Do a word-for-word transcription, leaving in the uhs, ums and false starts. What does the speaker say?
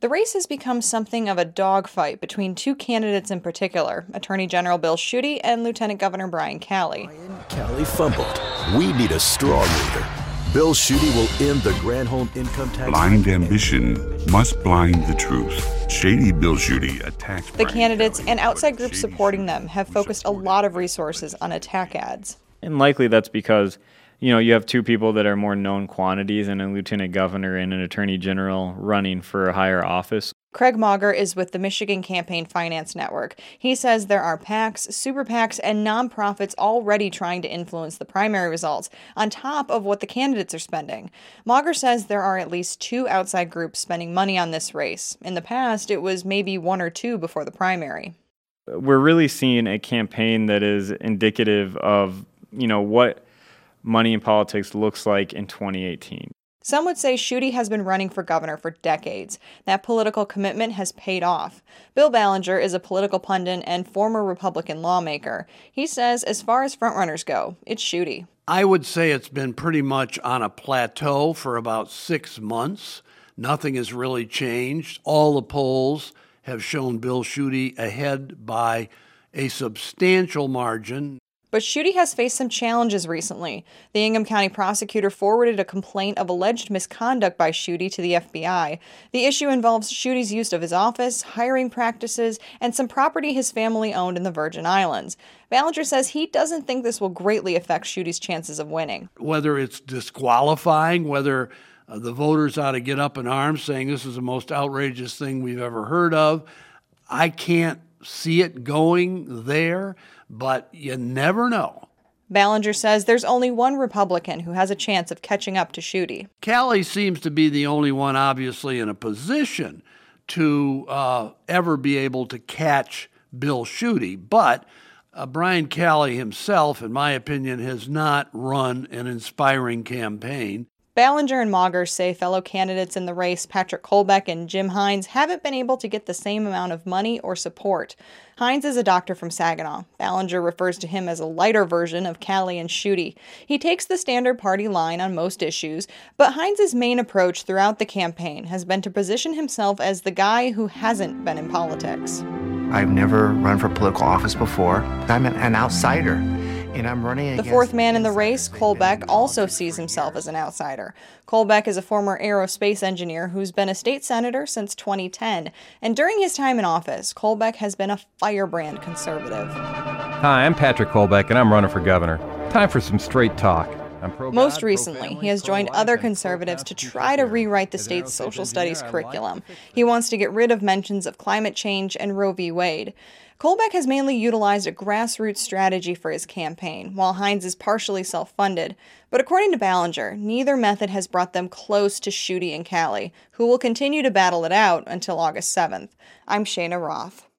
The race has become something of a dogfight between two candidates in particular, Attorney General Bill Schuette and Lieutenant Governor Brian Calley. Brian Calley fumbled. We need a strong leader. Bill Schuette will end the Granholm income tax. Blind ambition must blind the truth. Shady Bill Schuette attacks The Brian candidates Calley, and outside but groups Shady supporting Schuette them have was focused a supported lot of by resources on attack ads. And likely that's because, you know, you have two people that are more known quantities and a lieutenant governor and an attorney general running for a higher office. Craig Mauger is with the Michigan Campaign Finance Network. He says there are PACs, super PACs, and nonprofits already trying to influence the primary results, on top of what the candidates are spending. Mauger says there are at least two outside groups spending money on this race. In the past, it was maybe one or two before the primary. We're really seeing a campaign that is indicative of, you know, what money in politics looks like in twenty eighteen. Some would say Schuette has been running for governor for decades. That political commitment has paid off. Bill Ballinger is a political pundit and former Republican lawmaker. He says as far as frontrunners go, it's Schuette. I would say it's been pretty much on a plateau for about six months. Nothing has really changed. All the polls have shown Bill Schuette ahead by a substantial margin. But Schuette has faced some challenges recently. The Ingham County prosecutor forwarded a complaint of alleged misconduct by Schuette to the F B I. The issue involves Schutte's use of his office, hiring practices, and some property his family owned in the Virgin Islands. Ballinger says he doesn't think this will greatly affect Schutte's chances of winning. Whether it's disqualifying, whether uh, the voters ought to get up in arms saying this is the most outrageous thing we've ever heard of, I can't see it going there. But you never know. Ballinger says there's only one Republican who has a chance of catching up to Schuette. Calley seems to be the only one, obviously, in a position to uh, ever be able to catch Bill Schuette. But uh, Brian Calley himself, in my opinion, has not run an inspiring campaign. Ballinger and Mauger say fellow candidates in the race, Patrick Kolbeck and Jim Hines, haven't been able to get the same amount of money or support. Hines is a doctor from Saginaw. Ballinger refers to him as a lighter version of Calley and Schuette. He takes the standard party line on most issues, but Hines' main approach throughout the campaign has been to position himself as the guy who hasn't been in politics. I've never run for political office before. I'm an, an outsider. And I'm running the fourth man in the race, Kolbeck, also sees himself as an outsider. Kolbeck is a former aerospace engineer who's been a state senator since twenty ten. And during his time in office, Kolbeck has been a firebrand conservative. Hi, I'm Patrick Kolbeck, and I'm running for governor. Time for some straight talk. I'm pro-God, Most recently, pro-family, he has joined pro-life, other and conservatives to pro-Constitution try to theory. rewrite the As an state's aerospace social engineer, studies I like curriculum. to- He wants to get rid of mentions of climate change and Roe v. Wade. Kolbeck has mainly utilized a grassroots strategy for his campaign, while Hines is partially self-funded. But according to Ballinger, neither method has brought them close to Schuette and Calley, who will continue to battle it out until August seventh. I'm Shana Roth.